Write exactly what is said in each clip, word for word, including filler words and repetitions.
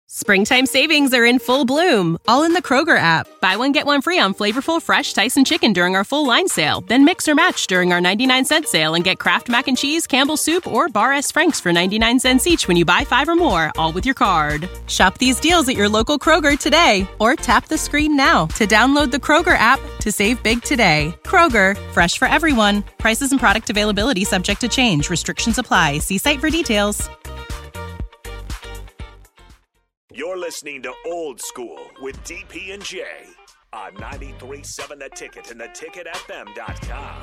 Springtime savings are in full bloom, all in the Kroger app. Buy one, get one free on flavorful, fresh Tyson chicken during our full line sale. Then mix or match during our ninety-nine cent sale and get Kraft Mac and Cheese, Campbell's Soup, or Bar S. Frank's for ninety-nine cents each when you buy five or more, all with your card. Shop these deals at your local Kroger today, or tap the screen now to download the Kroger app to save big today. Kroger, fresh for everyone. Prices and product availability subject to change. Restrictions apply. See site for details. You're listening to Old School with D P and J on ninety-three point seven The Ticket and the ticket f m dot com.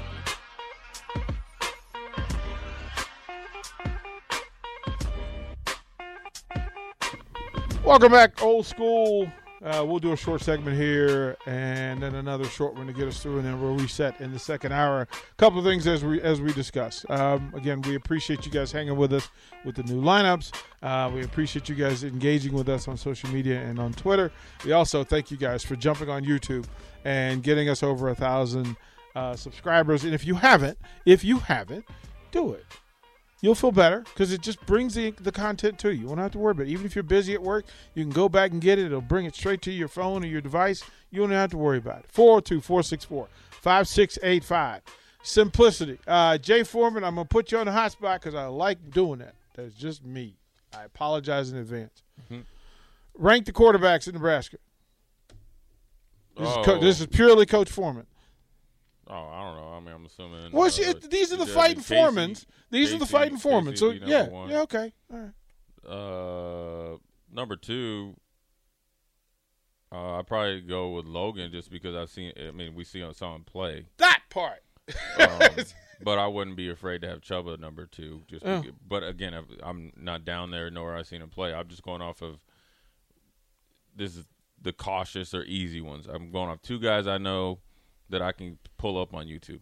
Welcome back, Old School. Uh, we'll do a short segment here and then another short one to get us through, and then we'll reset in the second hour. A couple of things as we as we discuss. Um, again, we appreciate you guys hanging with us with the new lineups. Uh, we appreciate you guys engaging with us on social media and on Twitter. We also thank you guys for jumping on YouTube and getting us over a thousand uh, subscribers. And if you haven't, if you haven't, do it. You'll feel better because it just brings the, the content to you. You won't have to worry about it. Even if you're busy at work, you can go back and get it. It'll bring it straight to your phone or your device. You don't have to worry about it. four oh two, four six four, five six eight five. Simplicity. Uh, Jay Foreman, I'm going to put you on the hot spot because I like doing that. That's just me. I apologize in advance. Mm-hmm. Rank the quarterbacks in Nebraska. This, oh. is, Co- this is purely Coach Foreman. Oh, I don't know. I mean, I'm assuming. Well, uh, she, these are the fighting Foremans. These Casey, are the fighting Foremans. So, yeah. One. Yeah, okay. All right. Uh, number two, uh, I'd probably go with Logan just because I've seen, I mean, we see on saw him play. That part. um, but I wouldn't be afraid to have Chuba number two. Just oh. because, But, again, I'm not down there nor I've seen him play. I'm just going off of this is the cautious or easy ones. I'm going off two guys I know that I can pull up on YouTube.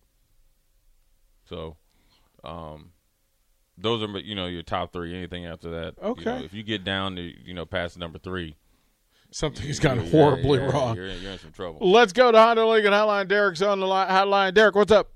So, um, those are, you know, your top three. Anything after that, okay. You know, if you get down to, you know, past number three, something's gone horribly yeah, yeah, wrong. You're in, you're in some trouble. Let's go to Honda Lincoln Hotline. Derek's on the line. Hotline. Derek, what's up?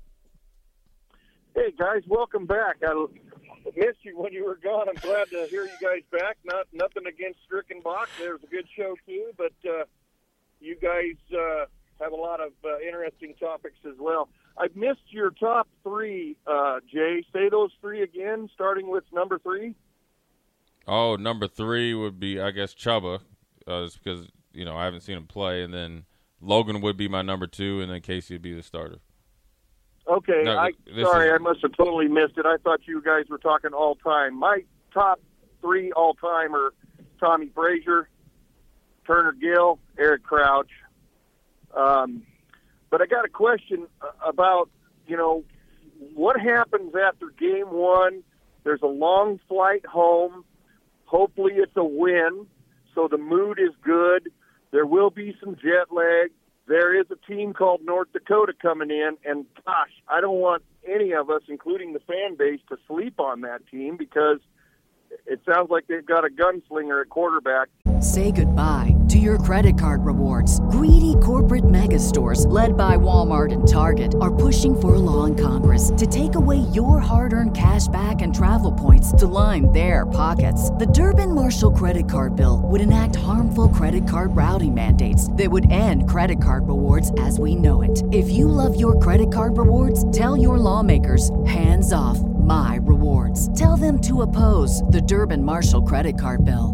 Hey guys, welcome back. I missed you when you were gone. I'm glad to hear you guys back. Not nothing against Strickenbach. There was a good show too, but uh, you guys. Uh, have a lot of uh, interesting topics as well. I've missed your top three, uh, Jay. Say those three again, starting with number three. Oh, number three would be, I guess, Chuba, uh, just because, you know, I haven't seen him play. And then Logan would be my number two, and then Casey would be the starter. Okay. No, I Sorry, is, I must have totally missed it. I thought you guys were talking all-time. My top three all-time are Tommy Frazier, Turner Gill, Eric Crouch. Um, but I got a question about, you know, what happens after game one? There's a long flight home. Hopefully it's a win, so the mood is good. There will be some jet lag. There is a team called North Dakota coming in, and gosh, I don't want any of us, including the fan base, to sleep on that team because it sounds like they've got a gunslinger at quarterback. Say goodbye to your credit card rewards. Greedy corporate mega stores, led by Walmart and Target, are pushing for a law in Congress to take away your hard-earned cash back and travel points to line their pockets. The Durbin-Marshall credit card bill would enact harmful credit card routing mandates that would end credit card rewards as we know it. If you love your credit card rewards, tell your lawmakers, hands off my rewards. Tell them to oppose the Durbin-Marshall credit card bill.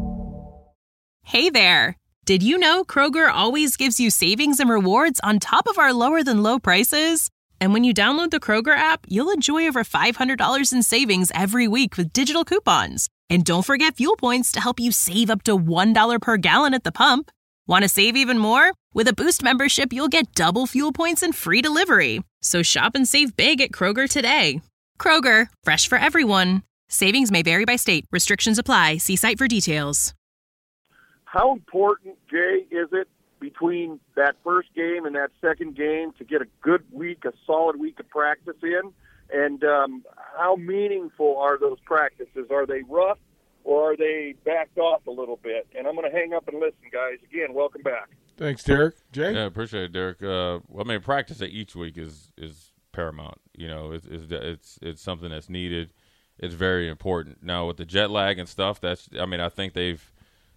Hey there! Did you know Kroger always gives you savings and rewards on top of our lower-than-low prices? And when you download the Kroger app, you'll enjoy over five hundred dollars in savings every week with digital coupons. And don't forget fuel points to help you save up to one dollar per gallon at the pump. Want to save even more? With a Boost membership, you'll get double fuel points and free delivery. So shop and save big at Kroger today. Kroger, fresh for everyone. Savings may vary by state. Restrictions apply. See site for details. How important, Jay, is it between that first game and that second game to get a good week, a solid week of practice in? And um, how meaningful are those practices? Are they rough or are they backed off a little bit? And I'm going to hang up and listen, guys. Again, welcome back. Thanks, Derek. Jay? Yeah, appreciate it, Derek. Uh, well, I mean, practice each week is, is paramount. You know, it's, it's it's it's something that's needed. It's very important. Now, with the jet lag and stuff, that's I mean, I think they've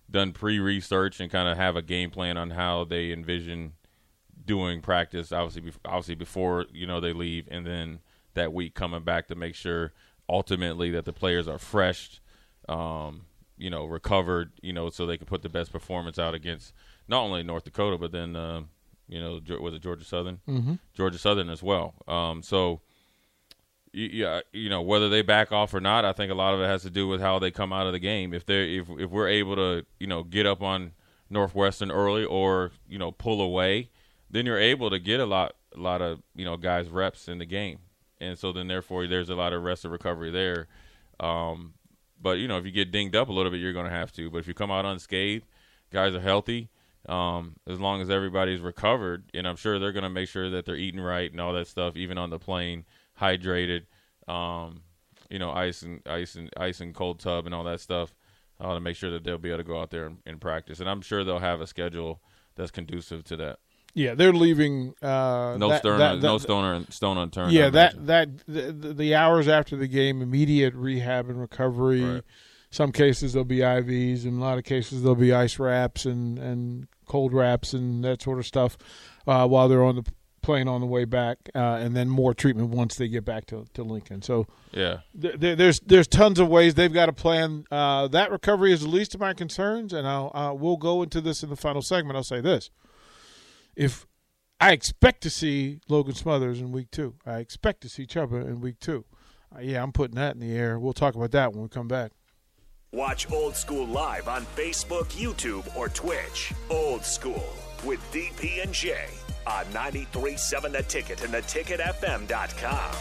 done pre-research and kind of have a game plan on how they envision doing practice, obviously, obviously before, you know, they leave, and then that week coming back to make sure ultimately that the players are fresh, um, you know, recovered, you know, so they can put the best performance out against not only North Dakota, but then, uh, you know, was it Georgia Southern? Mm-hmm. Georgia Southern as well. Um, so, yeah, you know, whether they back off or not, I think a lot of it has to do with how they come out of the game. If they're if if we're able to, you know, get up on Northwestern early or, you know, pull away, then you're able to get a lot a lot of, you know, guys reps in the game. And so then therefore there's a lot of rest and recovery there. Um, but, you know, if you get dinged up a little bit, you're going to have to. But if you come out unscathed, guys are healthy, um, as long as everybody's recovered, and I'm sure they're going to make sure that they're eating right and all that stuff, even on the plane, hydrated, um, you know, ice and ice and ice and cold tub and all that stuff, uh, to make sure that they'll be able to go out there and, and practice. And I'm sure they'll have a schedule that's conducive to that. Yeah, they're leaving. Uh, no that, stone, that, no that, stone, stone unturned. Yeah, that that the, the hours after the game, immediate rehab and recovery. Right. Some cases there'll be I Vs, and a lot of cases there'll be ice wraps and, and cold wraps and that sort of stuff uh, while they're on the plane on the way back, uh, and then more treatment once they get back to, to Lincoln. So yeah, th- th- there's there's tons of ways they've got to plan. Uh, that recovery is the least of my concerns, and I'll uh, we'll go into this in the final segment. I'll say this. If I expect to see Logan Smothers in week two, I expect to see Chubba in week two. Uh, yeah, I'm putting that in the air. We'll talk about that when we come back. Watch Old School live on Facebook, YouTube, or Twitch. Old School with D P and J on ninety-three point seven The Ticket and the ticket f m dot com.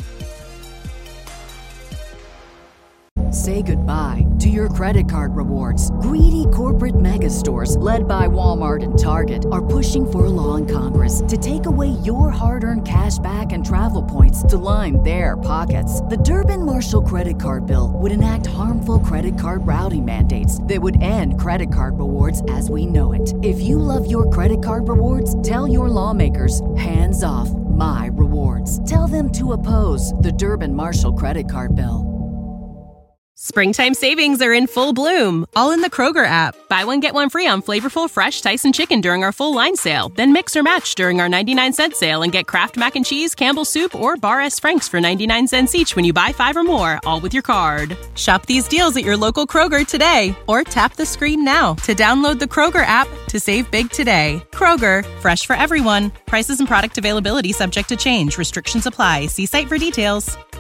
Say goodbye to your credit card rewards. Greedy corporate mega stores, led by Walmart and Target, are pushing for a law in Congress to take away your hard-earned cash back and travel points to line their pockets. The Durbin-Marshall credit card bill would enact harmful credit card routing mandates that would end credit card rewards as we know it. If you love your credit card rewards, tell your lawmakers, hands off my rewards. Tell them to oppose the Durbin-Marshall credit card bill. Springtime savings are in full bloom, all in the Kroger app. Buy one, get one free on flavorful, fresh Tyson chicken during our full line sale. Then mix or match during our ninety-nine cent sale and get Kraft Mac and Cheese, Campbell's Soup, or Bar S. Frank's for ninety-nine cents each when you buy five or more, all with your card. Shop these deals at your local Kroger today, or tap the screen now to download the Kroger app to save big today. Kroger, fresh for everyone. Prices and product availability subject to change. Restrictions apply. See site for details.